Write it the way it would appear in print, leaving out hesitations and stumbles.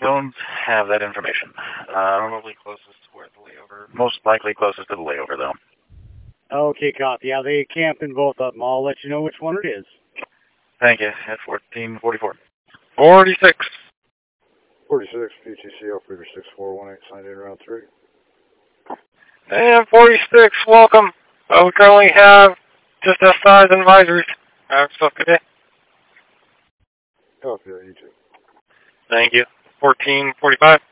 don't have that information. Probably closest to where the layover. Most likely closest to the layover, though. Okay, copy. Yeah, they camp in both of them. I'll let you know which one it is. Thank you. At 1444. 46. 46, PTC operator 6418, signed in round 3. And 46, welcome. We currently have just S5s and advisories. Have yourself a good day. Copy that, you too. Thank you. 1445.